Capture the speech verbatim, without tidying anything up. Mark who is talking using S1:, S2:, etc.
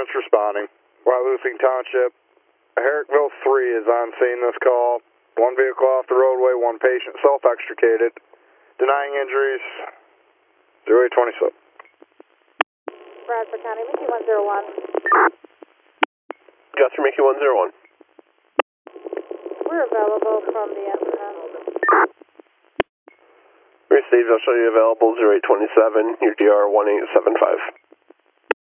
S1: units responding. Wyalusing Township. Herrickville three is on scene this call. One vehicle off the roadway, one patient self-extricated. Denying injuries, zero eight twenty-seven.
S2: Bradford County, Mickey one zero one.
S3: Guster Mickey one zero one.
S2: We're available from the ambulance.
S3: Received, I'll show you available zero eight twenty-seven, your D R one eight seven five.